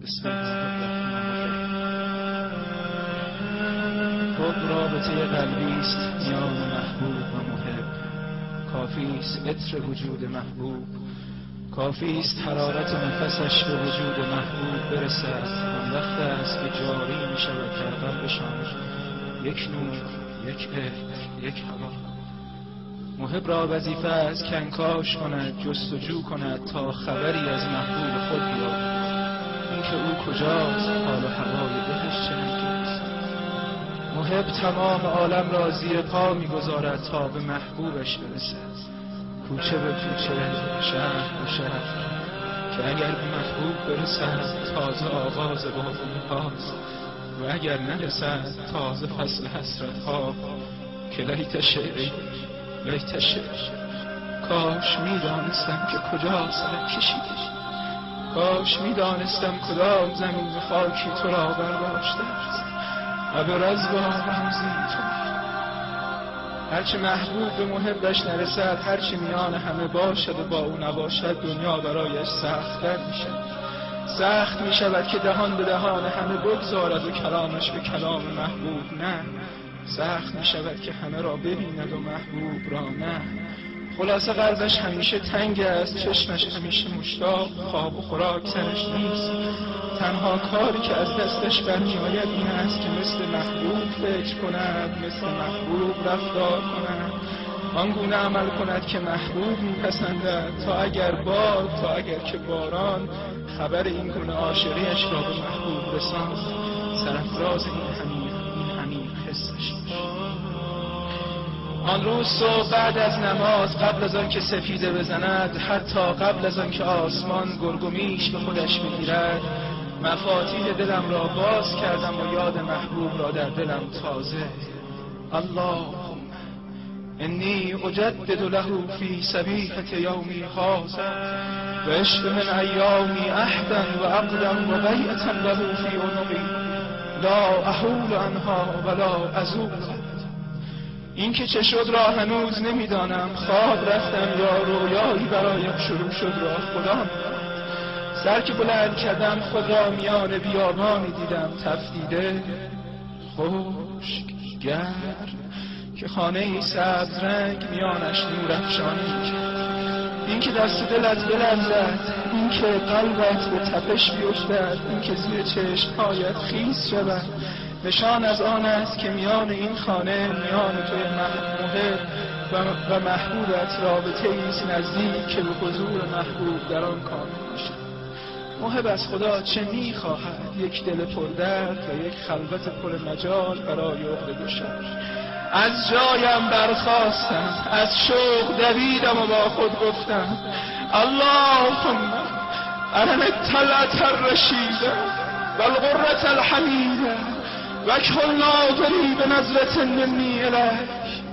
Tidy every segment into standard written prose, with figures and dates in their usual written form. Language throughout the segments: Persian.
بسم الله الرحمن الرحیم. خود رابطه قلبی است میان محبوب و محب. کافی است عطر وجود محبوب، کافی است حرارت نفسش به وجود محبوب برسد. آن وقت است که جاری می شود در قلبشان یک نور، یک عطر، یک هوا. محب را وظیفه است کنکاش کند، جستجو کند تا خبری از محبوب خود بیابد. اینکه او کجاست، حال و هوای دلش چنانکیست. محب تمام عالم را زیر پا می‌گذارد تا به محبوبش برسد. کوچه به کوچه، شهر به شهر، که اگر به محبوب برسد تازه آغاز بازی هاست و اگر نرسد تازه فصل حسرت ها. که لیت شعری لیت شعر، کاش میدانستم که کجا سرک کشیدی، کاش میدانستم کدام زمین خاکی تو را برداشته است و به رزبا رمزی تو. هرچه محبوب به محبش نرسد، هرچه میان همه باشد و با او نباشد، دنیا برایش سخت‌تر میشد. سخت میشود که دهان به دهان همه بگذارد و کلامش به کلام محبوب نه. سخت میشود که همه را ببیند و محبوب را نه. خلاصه قلبش همیشه تنگ است، چشمش همیشه مشتاق، خواب و خوراک سرش نیست. تنها کاری که از دستش برمیآید این است که مثل محبوب فکر کند، مثل محبوب رفتار کند، آنگونه عمل کند که محبوب میپسندد، تا اگر باد، تا اگر که باران خبر این گونه عاشقیش را به محبوب رساند، سرافراز این همین حسش. آن روز صبح بعد از نماز، قبل از آن که سفیده بزند، حتی قبل از آن که آسمان گرگومیش به خودش بگیرد، مفاتیح دلم را باز کردم و یاد محبوب را در دلم تازه. اللهم انی اجدد له فی صبیحة یومی هذا و اشف من ایامی عهدا و عقدا و بیعة له فی عنقی لا احول عنها ولا ازول. این که چه شد را هنوز نمیدانم، خواب رفتم یا رویایی برایم شروع شد را خدا می‌داند. سر که بلند کردم خود را میان بیابانی دیدم تفدیده، خشک، گرم، که خانه سبز رنگ میانش نور افشانی می‌کرد. این که دست دلت بلرزد، این که قلبت به تپش بیفتد، این که زیر چشم‌هایت خیس شود، نشان از آن است که میان این خانه، میان توی محبوب و محبوبت رابطه ایست نزدیک که به حضور محبوب در آن کامل می‌شود. محب از خدا چه می‌خواهد؟ یک دل پردرد و یک خلوت پر مجال برای عقده گشا. از جایم برخاستم، از شوق دویدم و با خود گفتم اللهم ارنی الطلعة الرشیدة و الغرة الحمیدة و کل ناظری بنظرة منی الیک.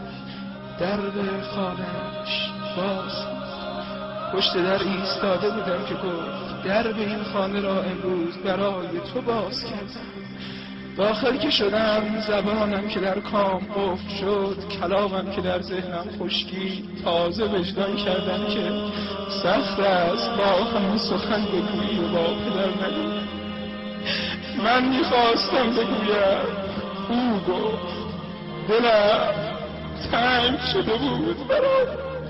درب خانه‌اش باز، پشت در ایستاده بودم که گفت درب این خانه را امروز برای تو باز کردم. داخل که شدم، زبانم که در کام قفل شد، کلامم که در ذهنم خشکی، تازه وجدان کردم که سخت است با همه سخن بگویی و با پدر نگویی. من میخواستم بگویم، او گفت. دلم تنگ شده بود برای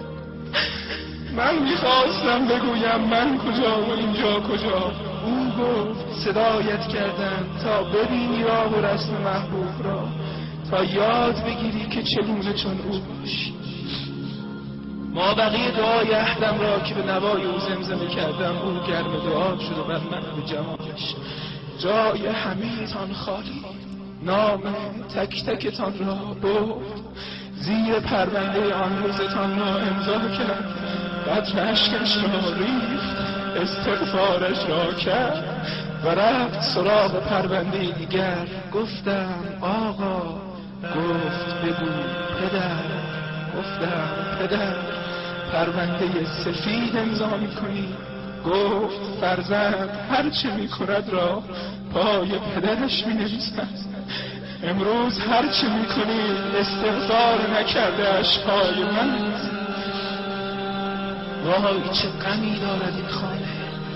من میخواستم بگویم من کجا و اینجا کجا. او گفت صدایت کردم تا ببینی راه و رسم محبوب را، تا یاد بگیری که چگونه چون او باشی. ما بقیه دعای عهدم را که به نوای او زمزمه کردم، او گرم دعا شد و بر من به جمالش جای همه‌تان خالی، نام تک تکتان را برد، زیر پرونده آن روزتان را امضا کرد، قطر اشکش را ریخت، استغفارش را کرد و رفت سراغ پرونده دیگر. گفتم آقا، گفت بگو پدر. گفتم پدر پرونده سفید امضا میکنی؟ گفت فرزند هرچه میکند را پای پدرش مینویسد. امروز هرچه میکنی استغفار نکرده اشکای من. وای چه غمی دارد این خانه،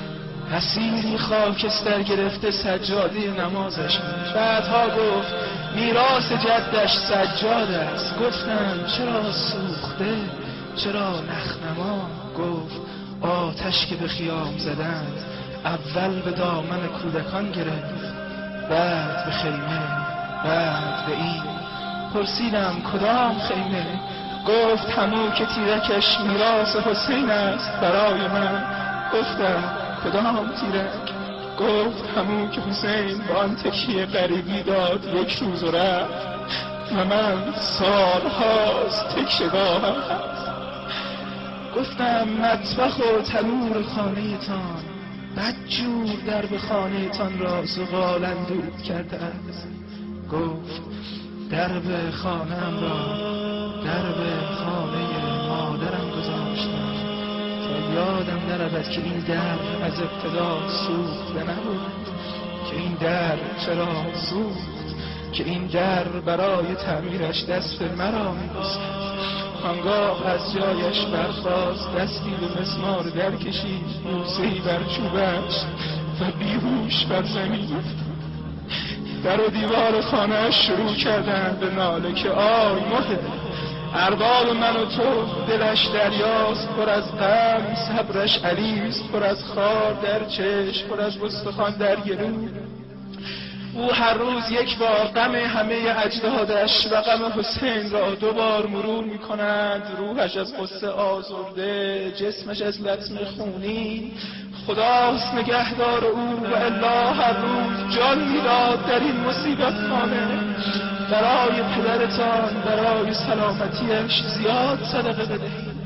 حسیری خاکستر گرفته سجاده نمازش بود. بعدها گفت میراث جدش سجاد است. گفتم چرا سوخته، چرا نخنما؟ گفت آتش که به خیام زدند اول به دامن کودکان گرفت، بعد به خیمه، بعد به این. پرسیدم کدام خیمه؟ گفت همون که تیرکش میراث حسین است برای من. گفتم کدام تیرک؟ گفت همون که حسین با آن تکیه غریبی داد یک روز و رفت و من سالهاست تکشگاهم هست. گفتم مطبخ و تنور خانه تان بدجور درب خانه تان را زغال اندود کرده است. گفت درب خانه‌ام را درب خانه مادرم گذاشتم تا یادم نرود که این در از ابتدا سوخته نبود، که این در چرا سوخت، که این در برای تعمیرش دست مرا می‌بوسد. آنگاه از جایش برخاست، دستی به مسمار در کشید، بوسه‌ای بر چوبش و بیهوش بر زمین. در و دیوار خانه‌اش شروع کردند به ناله که آی مهد، ارباب من و تو دلش دریاست پر از غم، صبرش علیست پر از خار در چشم، پر از استخوان در گلو. او هر روز یک بار غم همه اجدادش و غم حسین را دوبار مرور می کند. روحش از غصه آزرده، جسمش از لطم خونین. خداست نگهدار او و الا هر روز جان میداد در این مصیبت خانه. برای پدرتان، برای سلامتیش زیاد صدقه بدهید.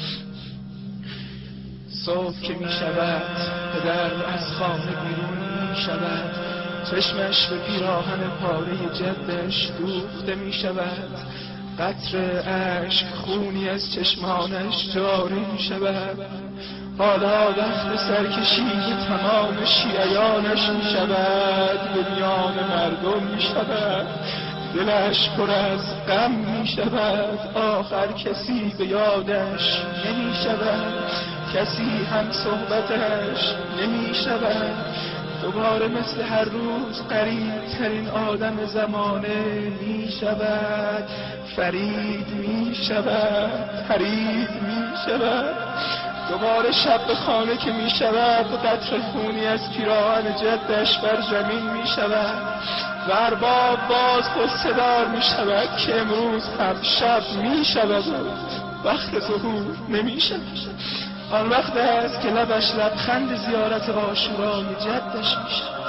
صبح که می شود پدر از خانه بیرون می شود، چشمش به پیراهن پاره جدش دوخته می شود، قطره اشک خونی از چشمانش جاری می شود. حالا وقت سرکشی تمام شیعیانش می شود، به میان مردم می شود، دلش پر از غم می شود. آخر کسی به یادش نمی شود، کسی هم صحبتش نمی شود. دوباره مثل هر روز قریب ترین آدم زمانه می شود، فرید می شود، فرید می شود. دوباره شب به خانه که می شود، قطره خونی از پیراهن جدش بر زمین می شود و ارباب باز غصه‌دار می شود که امروز هم شب می شود و وقت ظهور نمی شود. آن وقت است که لبش لبخند زیارت عاشورای جدش می شود.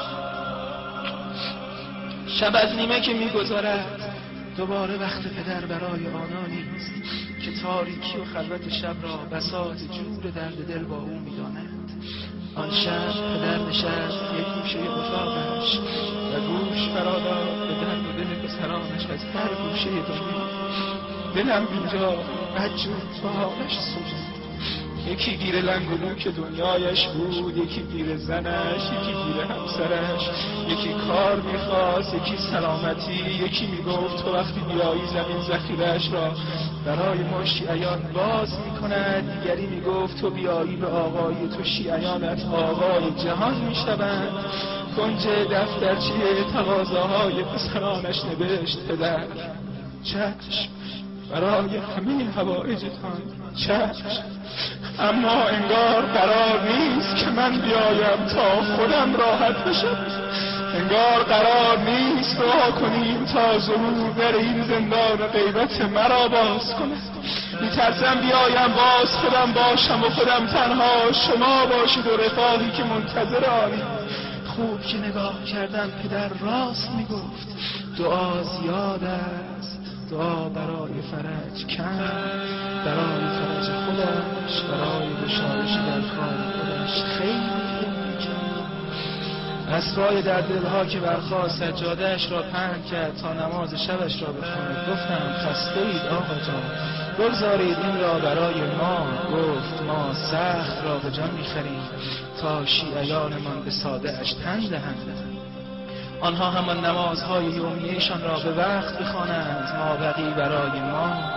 شب از نیمه که می گذارد، دوباره وقت پدر برای آنانی است که تاریکی و خلوت شب را بساط جور درد دل با او می دانند. آن شب پدر نشست یک گوشه اتاقش و گوش فراداد به درد دل پسرانش از هر گوشه دنیا. دلم اینجا بدجور با حالش سوخت. یکی گیر لنگ و لوک دنیایش بود، یکی گیر زنش، یکی گیر همسرش، یکی کار میخواست، یکی سلامتی، یکی میگفت تو وقتی بیایی زمین ذخیره‌اش را برای ما شیعیان باز میکند، دیگری میگفت تو بیایی به آقای تو شیعیانت آقای جهان میشوند. کنج دفترچه تقاضاهای پسرانش نوشت پدر چشم برای همه حوائجتان چشم، اما انگار قرار نیست که من بیایم تا خودم راحت بشم. انگار قرار نیست دعا کنیم تا ظهور در این زندان غیبت مرا باز کند. میترسم بیایم باز خودم باشم و خودم تنها، شما باشید و رفاقی که منتظر آنی. خوب که نگاه کردم پدر راست میگفت، دعا زیاد است، دعا برای فرج کم، برای فرج خودش، برای گشایش در کار خودش خیلی کم. اسرای در دلها که برخاست سجاده‌اش را پهن کرد تا نماز شبش را بخواند. گفتم خسته اید آقا جان، بگذارید این را برای ما. گفت ما سخت را به جان می‌خریم تا شیعیانمان به ساده اش تن دهند. آنها همان نمازهای یومیه‌شان را به وقت بخوانند، ما بقی برای ما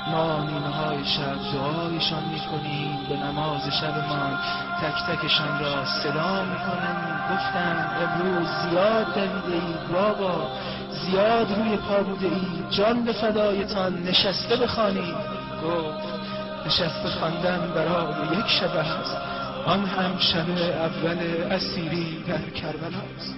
ما نیمه های شب دعایشان میکنیم، به نماز شبمان تک تکشان را صدا میکنیم. گفتم امروز زیاد دویده اید بابا، زیاد روی پا بوده اید، جان به فدایتان نشسته بخوانید. گفت نشسته خواندن برای یک شب است، آن هم شب اول اسیری در کربلاست.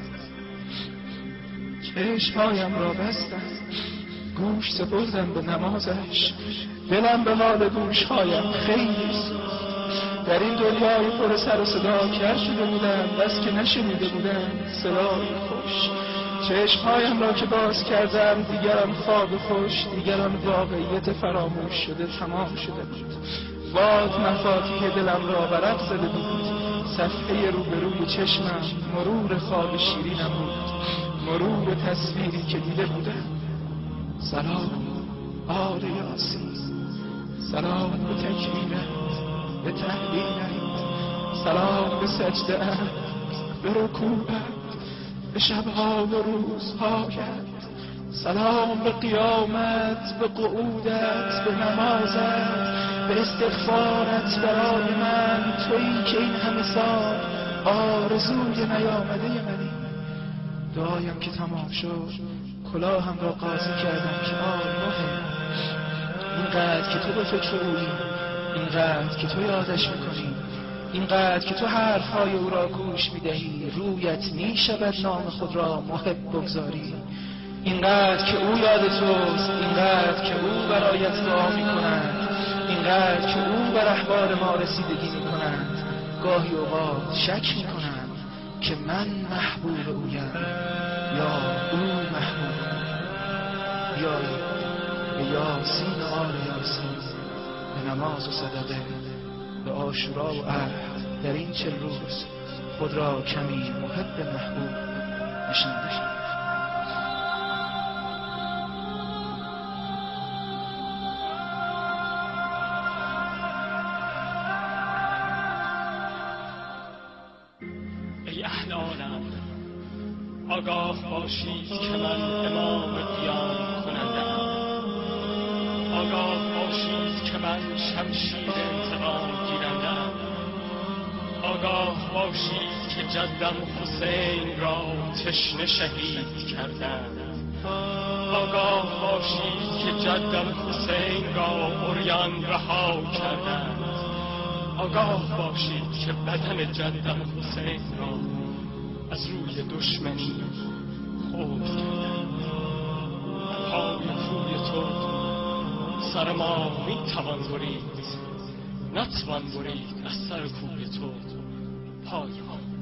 چشمهایم را بستم، گوش سپردم به نمازش، دلم به حال گوشهایم خیلی سوخت. در این دنیای پر سر و صدا کر شده بودم، بس که نشنیده بودم صدای خوش. چشمهایم را که باز کردم دیگرم خواب خوش، دیگران واقعیت فراموش شده تمام شده بود. باد مفاتیح دلم را ورق زده بود، صفحه روبروی چشمم مرور خواب شیرینم بود، مرور تصویری که دیده بودم. سلام آل یاسین، سلام به تکبیرت، به تهلیلت، سلام به سجده‌ات، به رکوعت، به شبها و روزهایت، سلام به قیامت، به قعودت، به نمازت، به استغفارت برای من، تویی که این همه سال آرزوی نیامده منی. دعایم که تمام شد کلاهم را قاضی کردم که آه اینقدر که تو به فکر اویی، اینقدر که تو یادش میکنی، اینقدر که تو حرفهای او را گوش میدهی، رویت میشود نام خود را محب بگذاری. اینقدر که او یاد توست، اینقدر که او برایت دعا میکند، اینقدر که او بر احوال ما رسیدگی میکند. گاهی اوقات شک میکنم که من محبوب اویم یا او محبوب. بیایید به یاسین و آل یاسین، به نماز و صدقه، به عاشورا و عهد در این 40 روز خود را کمی محب محبوب نشان دهیم. ای اهل عالم، آگاه باشید که من امام قیام کننده‌ام. آگاه باشید که من شمشیر انتقام گیرنده‌ام. آگاه باشید که جدم حسین را تشنه شهید کردند. آگاه باشید که جدم حسین را عریان رها کردند. آگاه باشید که بدن جدم حسین را از روی دشمنی خود کردند. پای کوی تو سر ما میتوان برید، نتوان برید از سر کوی تو پای ما.